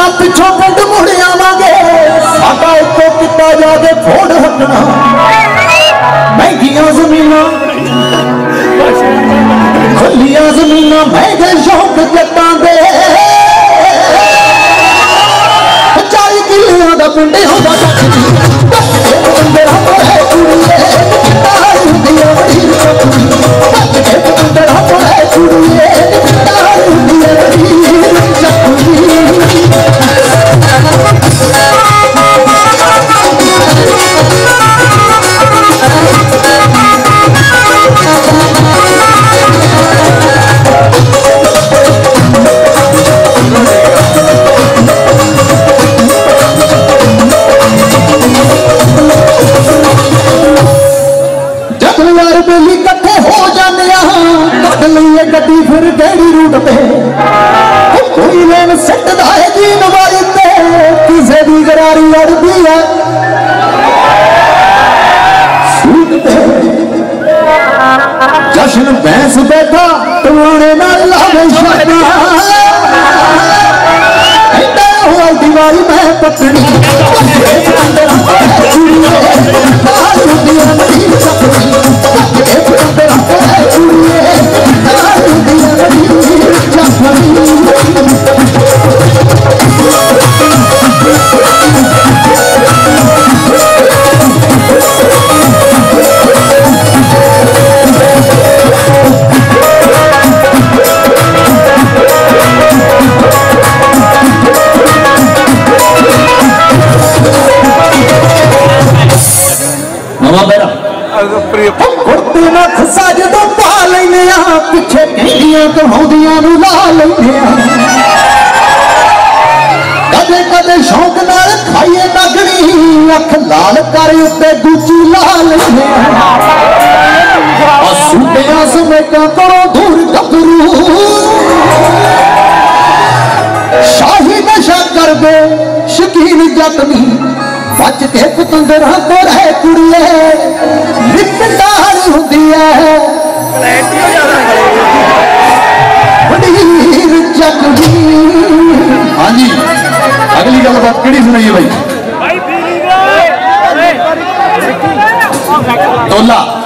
ना पिछों पिंड मुड़ आवांगे साडा इको किता जाके फोड़ हटना महंगियां जमीना खुलियां जमीना महंगे शौक जट्टां दे 40 किलियां दा पिंड होंदा गड्डी फिर गहरी रूट पे कोई लेन सटदा है जी नवारी ते किसे दी गरारी अड़दी है सूट पे जश्न भैंस बैठा टुवाने नाल लावे शादी दीवारी में पटनी पिछे कहदियां कहाउंदियां नूं ला लैंदे कदे कदे शौक नाल खाइए नगनी अख लाल कर उत्ते गुची ला लैंदे सूटियां समेटा करो दूर गबरू शाही नशा कर दे शकीन जतनी बच के पतंदरा तो रह कुड़िए निपटार हुंदी है हाँ जी अगली गल बात कि सुनाइए भाई तोला